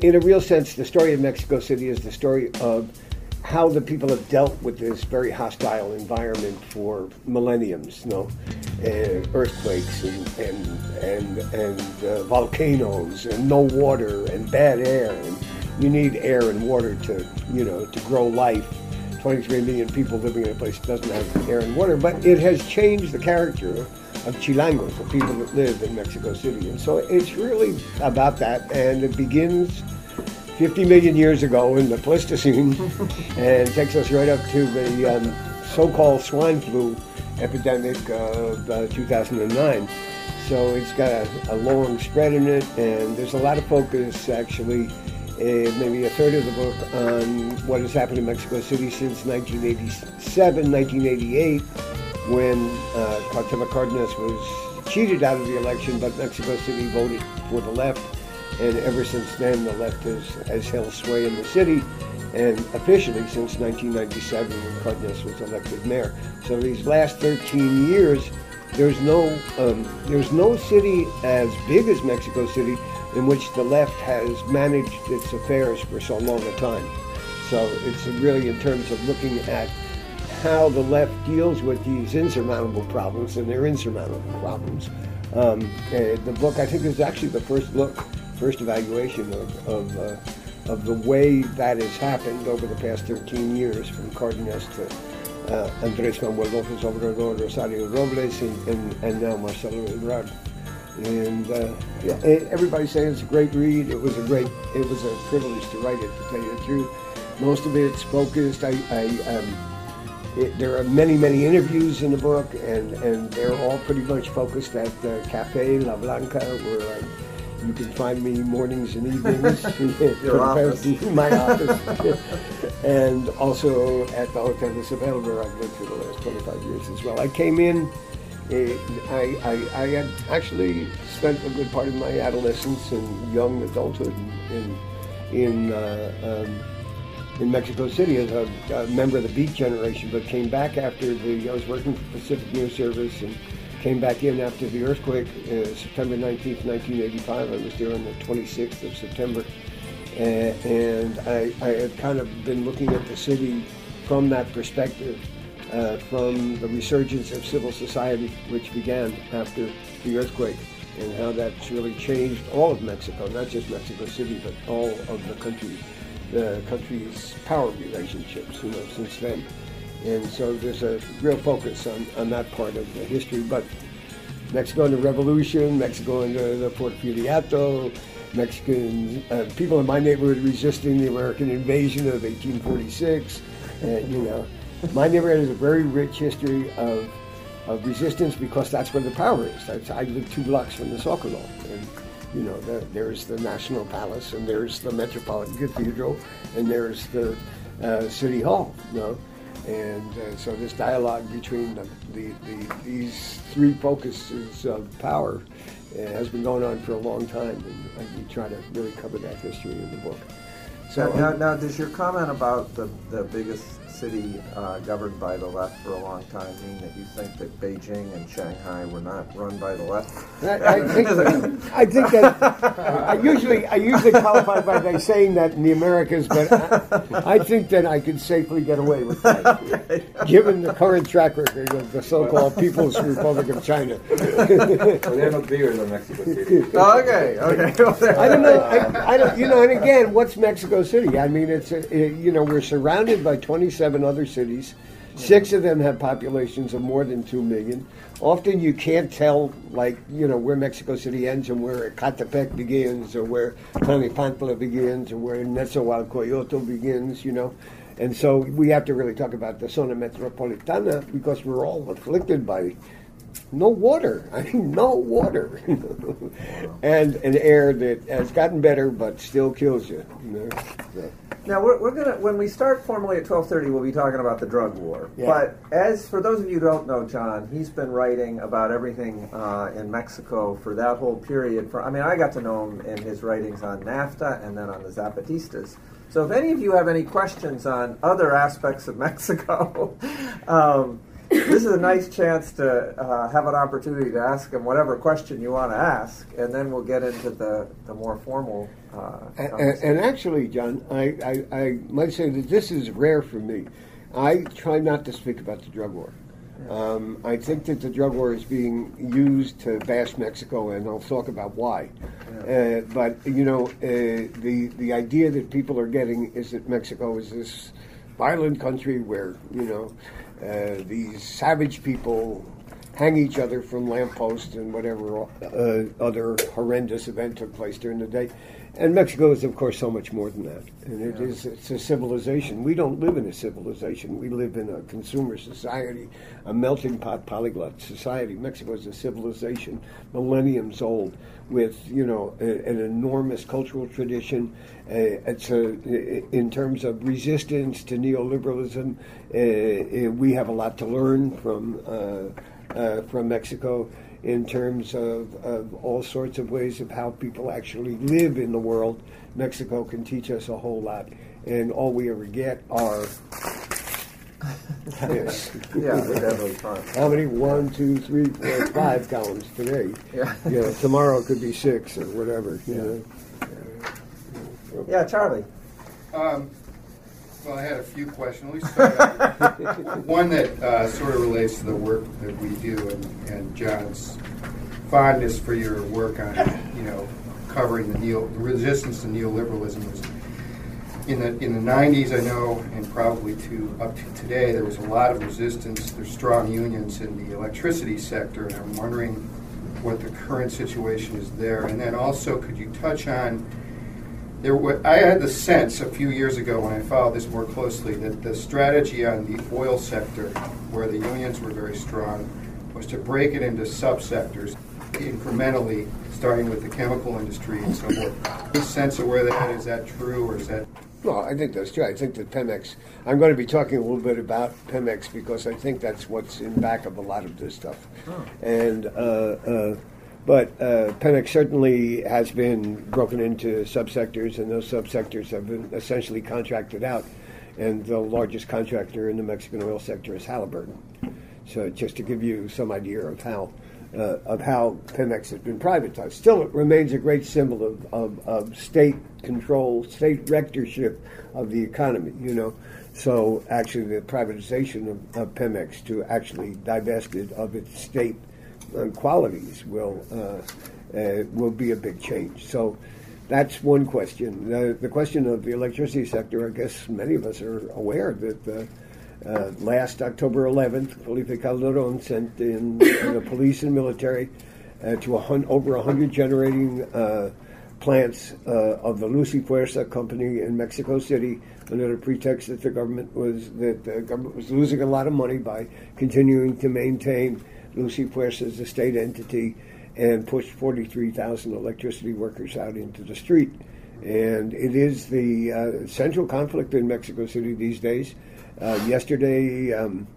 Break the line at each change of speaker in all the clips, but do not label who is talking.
in a real sense, the story of Mexico City is the story of how the people have dealt with this very hostile environment for millenniums. Earthquakes and volcanoes and no water and bad air, and you need air and water to grow life. 23 million people living in a place that doesn't have air and water, but it has changed the character of Chilangos, the people that live in Mexico City. And so it's really about that, and it begins 50 million years ago in the Pleistocene and takes us right up to the so-called swine flu epidemic of 2009. So it's got a long spread in it, and there's a lot of focus, actually, maybe a third of the book, on what has happened in Mexico City since 1987, 1988, when Cuauhtémoc Cárdenas was cheated out of the election, but Mexico City voted for the left. And ever since then, the left has held sway in the city, and officially since 1997, when Cárdenas was elected mayor. So these last 13 years, there's no city as big as Mexico City in which the left has managed its affairs for so long a time. So it's really in terms of looking at how the left deals with these insurmountable problems, and they're insurmountable problems. The book, I think, is actually the first evaluation of the way that has happened over the past 13 years, from Cárdenas to Andrés Manuel López Obrador, Rosario Robles, and now Marcelo Ebrard. And everybody's saying it's a great read. It was a privilege to write it, to tell you the truth. Most of it's focused. There are many interviews in the book, and they're all pretty much focused at Café La Blanca, where you can find me mornings and evenings.
Your office.
My office. And also at the Hotel Isabel, where I've lived for the last 25 years as well. I came in, I had actually spent a good part of my adolescence and young adulthood in Mexico City as a member of the Beat generation, but came back after I was working for Pacific News Service, and came back in after the earthquake, September 19th, 1985. I was there on the 26th of September. And I had kind of been looking at the city from that perspective, from the resurgence of civil society, which began after the earthquake, and how that's really changed all of Mexico, not just Mexico City, but all of the country's power relationships, since then. And so there's a real focus on that part of the history. But Mexico and the Revolution, Mexico and the Porfiriato, Mexican people in my neighborhood resisting the American invasion of 1846. My neighborhood has a very rich history of resistance, because that's where the power is. I live 2 blocks from the Zócalo, and there's the National Palace, and there's the Metropolitan Cathedral, and there's the City Hall. And so this dialogue between these 3 focuses of power has been going on for a long time, and we try to really cover that history in the book.
So now, does your comment about the biggest city governed by the left for a long time mean that you think that Beijing and Shanghai were not run by the left?
I think that I usually qualify by saying that in the Americas, but I think that I could safely get away with that, given the current track record of the so-called People's Republic of China.
Well, they're not bigger than Mexico City.
Okay.
I don't know. And again, what's Mexico City? I mean, we're surrounded by 27 other cities. 6 of them have populations of more than 2 million. Often you can't tell, where Mexico City ends and where Ecatepec begins, or where Tlalnepantla begins, or where Nezahualcóyotl begins, And so we have to really talk about the zona metropolitana, because we're all afflicted by no water. No water. And an air that has gotten better but still kills you. So.
Now, we're gonna, when we start formally at 12:30, we'll be talking about the drug war. Yeah. But as for those of you who don't know John, he's been writing about everything in Mexico for that whole period. I got to know him in his writings on NAFTA and then on the Zapatistas. So if any of you have any questions on other aspects of Mexico, this is a nice chance to have an opportunity to ask him whatever question you want to ask, and then we'll get into the more formal
and actually, John, I might say that this is rare for me. I try not to speak about the drug war. I think that the drug war is being used to bash Mexico, and I'll talk about why. Yeah. But the idea that people are getting is that Mexico is this violent country where these savage people hang each other from lampposts and whatever other horrendous event took place during the day. And Mexico is, of course, so much more than that. And it's a civilization. We don't live in a civilization. We live in a consumer society, a melting pot polyglot society. Mexico is a civilization, millenniums old, with, an enormous cultural tradition. In terms of resistance to neoliberalism, we have a lot to learn from Mexico, in terms of all sorts of ways of how people actually live in the world. Mexico can teach us a whole lot, and all we ever get are this.
Yeah, they're definitely fun.
How many? 1, 2, 3, 4, 5 columns today. Yeah. Tomorrow it could be 6 or whatever.
Yeah, Charlie.
Well, I had a few questions. Let me start out. One that sort of relates to the work that we do, and John's fondness for your work on, covering the resistance to neoliberalism. In the 90s, I know, and probably up to today, there was a lot of resistance. There's strong unions in the electricity sector, and I'm wondering what the current situation is there. And then also, could you touch on I had the sense a few years ago when I followed this more closely that the strategy on the oil sector, where the unions were very strong, was to break it into subsectors incrementally, starting with the chemical industry and so forth. Any sense of where that is that true, or is that?
Well, I think that's true. I think that Pemex, I'm going to be talking a little bit about Pemex because I think that's what's in back of a lot of this stuff. And But Pemex certainly has been broken into subsectors, and those subsectors have been essentially contracted out. And the largest contractor in the Mexican oil sector is Halliburton. So just to give you some idea of how Pemex has been privatized. Still, it remains a great symbol of state control, state rectorship of the economy, So actually the privatization of Pemex to actually divest it of its state qualities will be a big change. So that's one question. The question of the electricity sector, I guess many of us are aware that last October 11th, Felipe Calderon sent in the police and military to over 100 generating plants of the Luz y Fuerza company in Mexico City under the pretext that the government was losing a lot of money by continuing to maintain Luz y Fuerza as a state entity, and pushed 43,000 electricity workers out into the street. And it is the central conflict in Mexico City these days. Yesterday,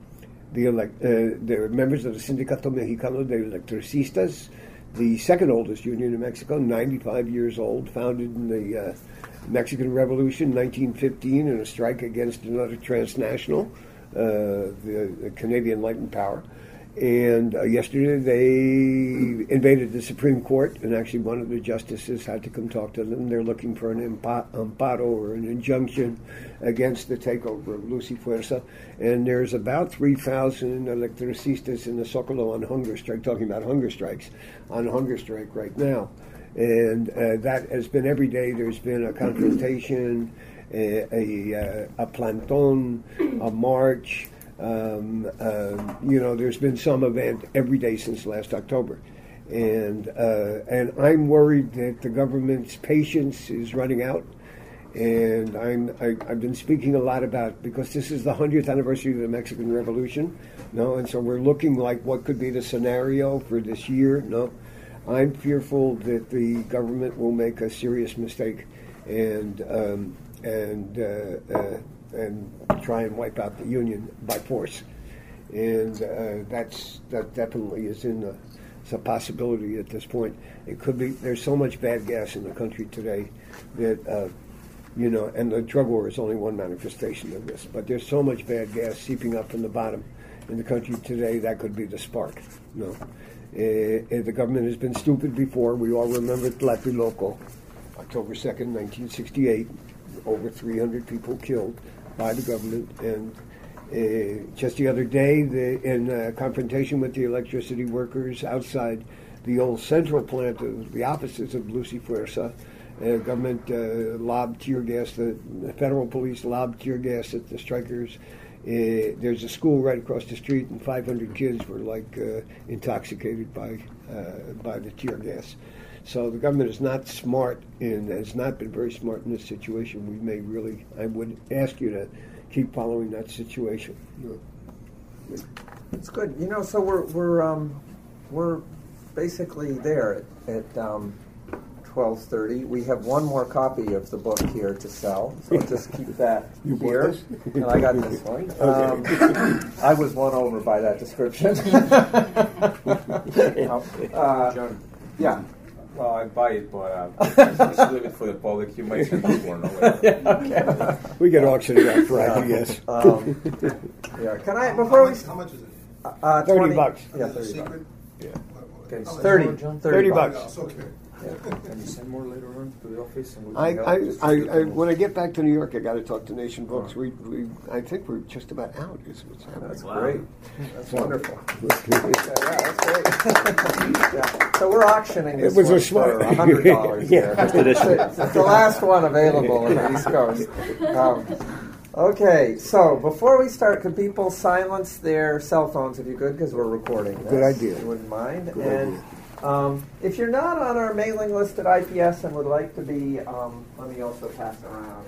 the members of the Sindicato Mexicano de Electricistas, the second oldest union in Mexico, 95 years old, founded in the Mexican Revolution, 1915, in a strike against another transnational, the Canadian Light and Power. And yesterday they invaded the Supreme Court, and actually one of the justices had to come talk to them. They're looking for an amparo, or an injunction, against the takeover of Luz y Fuerza. And there's about 3,000 electricistas in the Zócalo on hunger strike, talking about hunger strikes, on hunger strike right now. And that has been every day. There's been a confrontation, a planton, a march. There's been some event every day since last October, and I'm worried that the government's patience is running out. And I've been speaking a lot about, because this is the 100th anniversary of the Mexican Revolution, and so we're looking like what could be the scenario for this year. I'm fearful that the government will make a serious mistake and try and wipe out the union by force, and that definitely is it's a possibility at this point. It could be. There's so much bad gas in the country today that and the drug war is only one manifestation of this. But there's so much bad gas seeping up from the bottom, in the country today, that could be the spark. No. The government has been stupid before. We all remember Tlatelolco, October 2nd, 1968. Over 300 people killed by the government. And just the other day, in confrontation with the electricity workers outside the old central plant of the offices of Lucy Fuerza, government lobbed tear gas, the federal police lobbed tear gas at the strikers. There's a school right across the street, and 500 kids were intoxicated by the tear gas. So the government is not smart and has not been very smart in this situation. We may really, I would ask you to keep following that situation.
It's good. So we're basically there at 12:30. We have one more copy of the book here to sell, so just keep that here. And I got this one. I was won over by that description.
John.
Yeah.
Well, I buy it, but just leave it for the public. You might send people no
Yeah, okay.
We can auction it out Friday, yes.
Yeah. Can I before we?
How much is it?
$30.
Yeah,
Is it
30
secret?
Yeah.
Can you send
30.
more, John?
30
Oh,
bucks.
it's okay.
Can you send more later on to the office? And we can
I,
help?
I,
Just
I,
to get
I,
them.
when I get back to New York, I got to talk to Nation Books. I think we're just about out. Is what's happening.
That's great. That's
So-
wonderful. Yeah, that's great. Yeah. So we're auctioning this
It was a
one
smart-
for $100
Yeah.
there. It's the last one available on the East Coast. Okay, so before we start, could people silence their cell phones if you could, because we're recording this.
Good idea.
If you wouldn't mind.
Good
and if you're not on our mailing list at IPS and would like to be, let me also pass around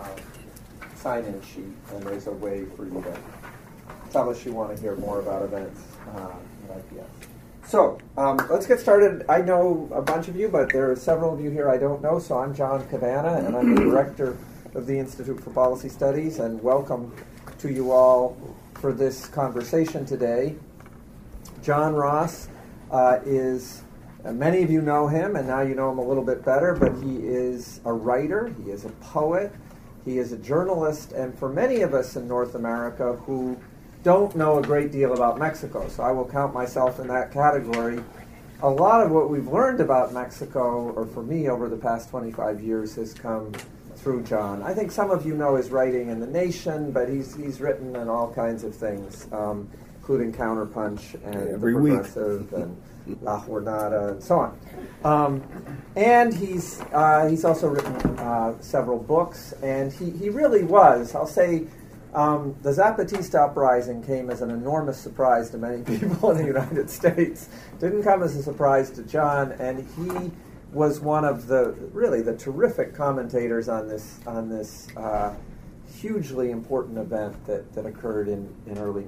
sign-in sheet, and there's a way for you to tell us you want to hear more about events at IPS. So let's get started. I know a bunch of you, but there are several of you here I don't know. So I'm John Cavanna, and I'm the director of the Institute for Policy Studies, and welcome to you all for this conversation today. John Ross is, many of you know him, and now you know him a little bit better, but he is a writer, he is a poet, he is a journalist, and for many of us in North America who don't know a great deal about Mexico, so I will count myself in that category, a lot of what we've learned about Mexico, or for me over the past 25 years, has come through John. I think some of you know his writing in The Nation, but he's written in all kinds of things, including Counterpunch and
Every
The
week.
Progressive and La Jornada and so on. And he's also written several books, and he really was, I'll say, the Zapatista uprising came as an enormous surprise to many people in the United States. Didn't come as a surprise to John, and he was one of the terrific commentators on this hugely important event that occurred in early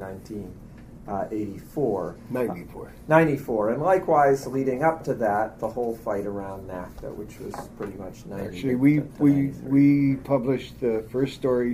1984. 94. And likewise, leading up to that, the whole fight around NAFTA, which was pretty much 90.
Actually, we published the first story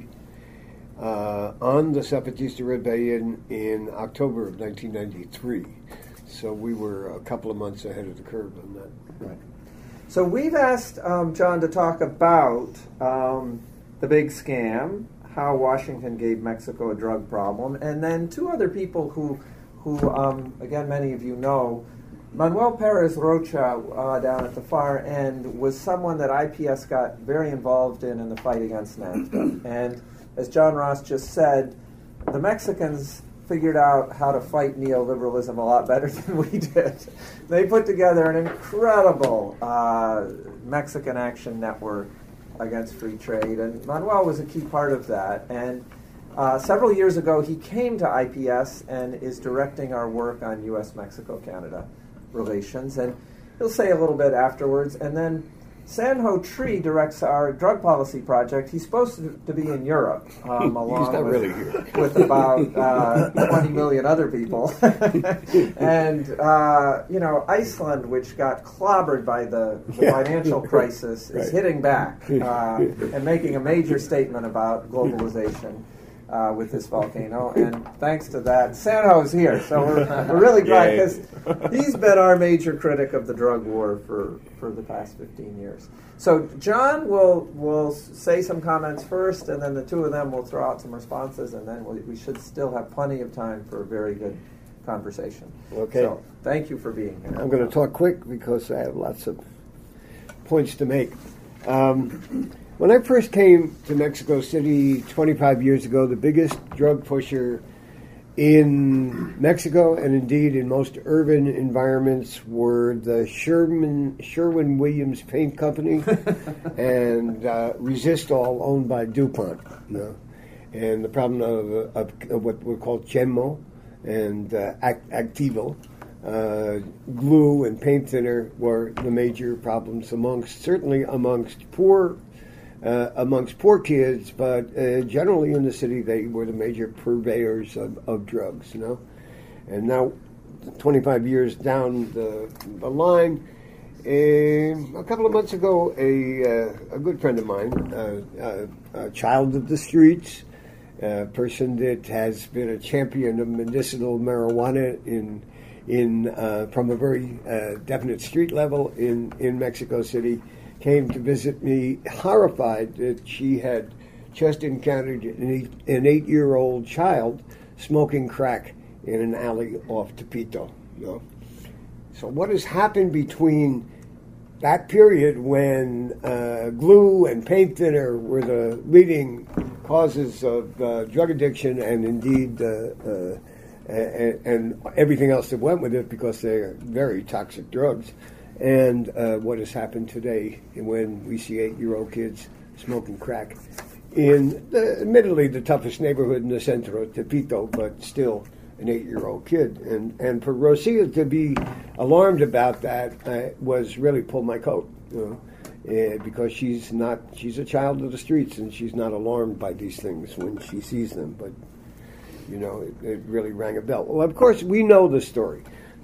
on the Zapatista Rebellion in October of 1993. So we were a couple of months ahead of the curve on that.
Right. So we've asked John to talk about the big scam, how Washington gave Mexico a drug problem, and then two other people who again, many of you know. Manuel Perez Rocha, down at the far end, was someone that IPS got very involved in the fight against NAFTA. And as John Ross just said, the Mexicans figured out how to fight neoliberalism a lot better than we did. They put together an incredible Mexican Action Network against free trade, and Manuel was a key part of that. And several years ago, he came to IPS and is directing our work on U.S.-Mexico-Canada relations, and he'll say a little bit afterwards. And then Sanho Tree directs our drug policy project. He's supposed to be in Europe, along
He's not really here.
with about 20 million other people. And, Iceland, which got clobbered by the financial crisis, is
Right.
hitting back and making a major statement about globalization. with this volcano, and thanks to that, Sanho's here. So we're really glad, because he's been our major critic of the drug war for the past 15 years. So John will say some comments first, and then the two of them will throw out some responses, and then we should still have plenty of time for a very good conversation.
Okay.
So thank you for being here.
I'm going to talk quick because I have lots of points to make. When I first came to Mexico City 25 years ago, the biggest drug pusher in Mexico, and indeed in most urban environments, were the Sherwin-Williams Paint Company and Resistol, owned by DuPont. And the problem of what we call Chemo and Activo, glue and paint thinner, were the major problems certainly amongst poor kids, but generally in the city they were the major purveyors of drugs, And now, 25 years down the line, a couple of months ago, a good friend of mine, a child of the streets, a person that has been a champion of medicinal marijuana from a very definite street level in Mexico City, came to visit me, horrified that she had just encountered an 8-year-old child smoking crack in an alley off Tepito. So what has happened between that period when glue and paint thinner were the leading causes of drug addiction, and indeed and everything else that went with it, because they're very toxic drugs, and what has happened today when we see 8-year-old kids smoking crack in admittedly the toughest neighborhood in the center of Tepito, but still an 8-year-old kid. And for Rosia to be alarmed about that was really pull my coat, because she's a child of the streets, and she's not alarmed by these things when she sees them. But it really rang a bell. Well, of course, we know the story.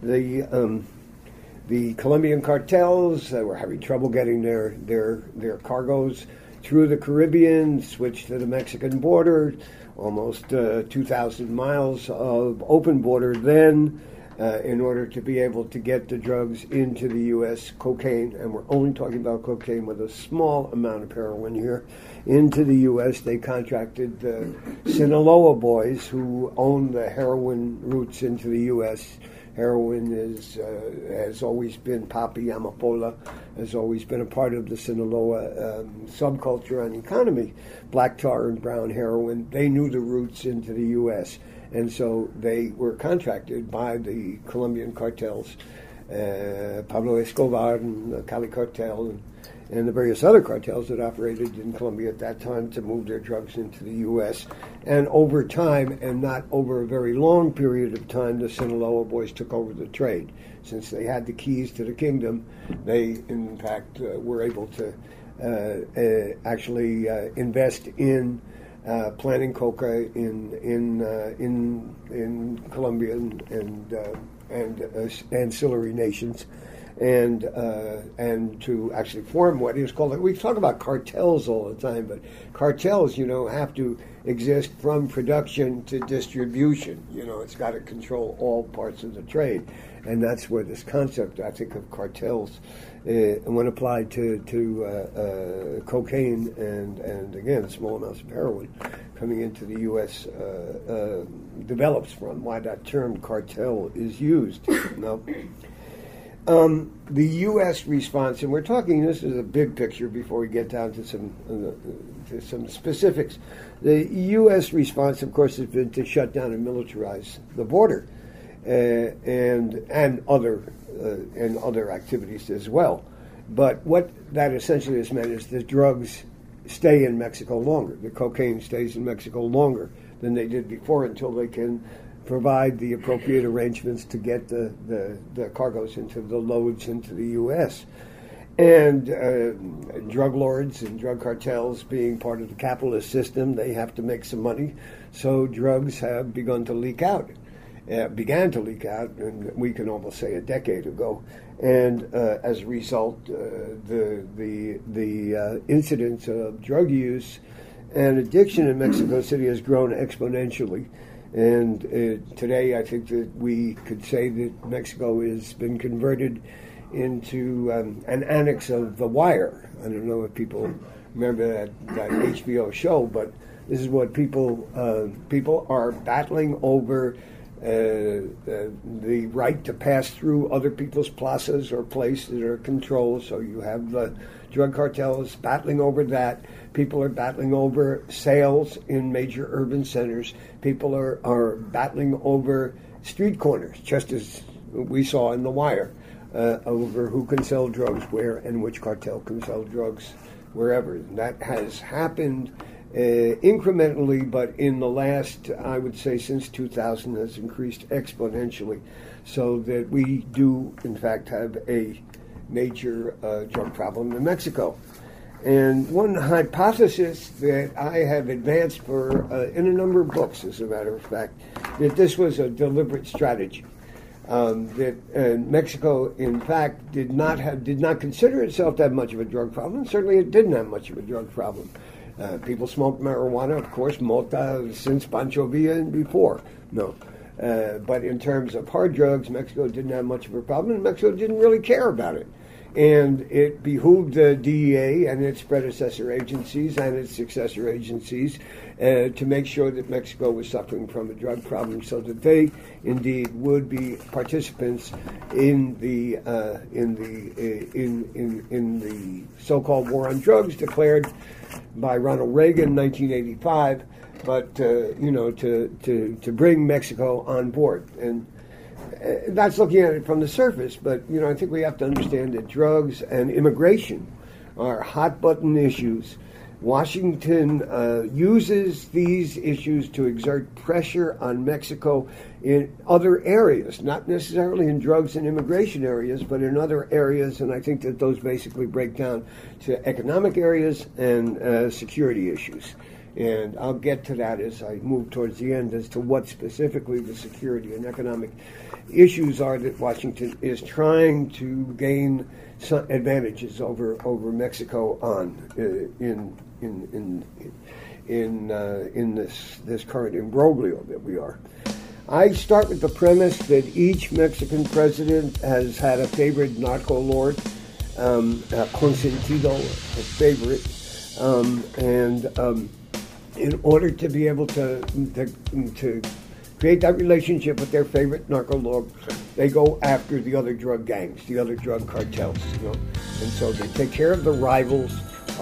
The Colombian cartels were having trouble getting their cargoes through the Caribbean, switched to the Mexican border, almost 2,000 miles of open border then, in order to be able to get the drugs into the U.S., cocaine, and we're only talking about cocaine with a small amount of heroin here, into the U.S. They contracted the Sinaloa boys, who own the heroin routes into the U.S. Heroin has always been, Papi Amapola has always been a part of the Sinaloa subculture and economy. Black tar and brown heroin, they knew the routes into the U.S., and so they were contracted by the Colombian cartels, Pablo Escobar and the Cali cartel, and the various other cartels that operated in Colombia at that time, to move their drugs into the U.S. And over time, and not over a very long period of time, the Sinaloa boys took over the trade. Since they had the keys to the kingdom, they, in fact, were able to actually invest in planting coca in Colombia and ancillary nations, and to actually form what is called, we talk about cartels all the time, but cartels, have to exist from production to distribution. It's got to control all parts of the trade, and that's where this concept, I think, of cartels, when applied to cocaine and again small amounts of heroin coming into the U.S. Develops from, why that term cartel is used. The U.S. response, and we're talking, this is a big picture before we get down to some specifics. The U.S. response, of course, has been to shut down and militarize the border, and other activities as well. But what that essentially has meant is the drugs stay in Mexico longer. The cocaine stays in Mexico longer than they did before, until they can provide the appropriate arrangements to get the cargoes into the loads into the U.S. And drug lords and drug cartels, being part of the capitalist system, they have to make some money. So drugs have begun to leak out. Began to leak out, and we can almost say a decade ago. And as a result, the incidence of drug use And addiction in Mexico City has grown exponentially. And today I think that we could say that Mexico has been converted into an annex of The Wire. I don't know if people remember that HBO show, but this is what people are battling over the right to pass through other people's plazas or places or controls. So you have the drug cartels battling over that. People are battling over sales in major urban centers. People are battling over street corners, just as we saw in The Wire, over who can sell drugs where and which cartel can sell drugs wherever. And that has happened incrementally, but in the last, I would say, since 2000 has increased exponentially, so that we do, in fact, have a major drug problem in Mexico. And one hypothesis that I have advanced in a number of books, as a matter of fact, that this was a deliberate strategy. That Mexico, in fact, did not consider itself to have much of a drug problem. Certainly, it didn't have much of a drug problem. People smoked marijuana, of course, mota since Pancho Villa and before. No. But in terms of hard drugs, Mexico didn't have much of a problem, and Mexico didn't really care about it. And it behooved the DEA and its predecessor agencies and its successor agencies to make sure that Mexico was suffering from a drug problem, so that they indeed would be participants in the so-called war on drugs declared by Ronald Reagan in 1985. But to bring Mexico on board. And that's looking at it from the surface, but I think we have to understand that drugs and immigration are hot-button issues. Washington uses these issues to exert pressure on Mexico in other areas, not necessarily in drugs and immigration areas, but in other areas, and I think that those basically break down to economic areas and security issues. And I'll get to that as I move towards the end as to what specifically the security and economic issues are that Washington is trying to gain some advantages over Mexico on in this current imbroglio that we are. I start with the premise that each Mexican president has had a favorite narco lord, consentido, a favorite, in order to be able to create that relationship with their favorite narco lord, they go after the other drug gangs, the other drug cartels, and so they take care of the rivals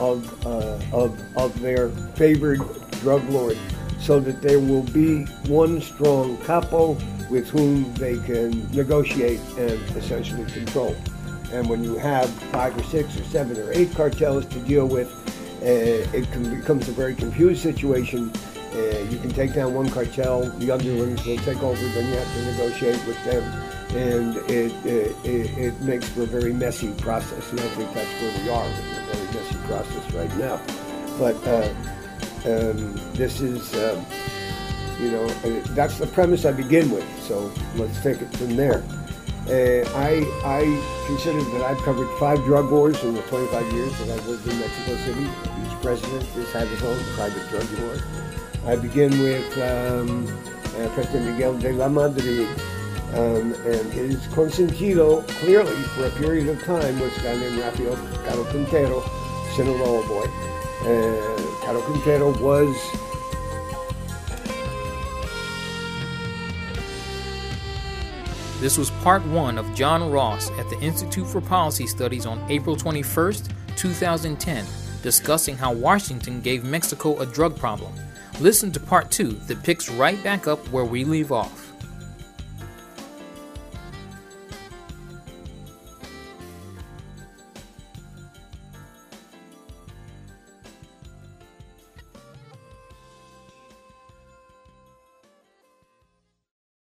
of their favored drug lord, so that there will be one strong capo with whom they can negotiate and essentially control. And when you have 5 or 6 or 7 or 8 cartels to deal with, it becomes a very confused situation. You can take down one cartel, the underlings will take over, then you have to negotiate with them, and it makes for a very messy process, and I think that's where we are, in a very messy process right now. But this is, that's the premise I begin with, so let's take it from there. I consider that I've covered 5 drug wars in the 25 years that I've lived in Mexico City. Each president has had his own private drug war. I begin with President Miguel de la Madrid, and his consentido, clearly, for a period of time, was a guy named Rafael Caro Quintero, Sinaloa boy. Caro Quintero was...
This was part 1 of John Ross at the Institute for Policy Studies on April 21st, 2010, discussing how Washington gave Mexico a drug problem. Listen to part 2 that picks right back up where we leave off.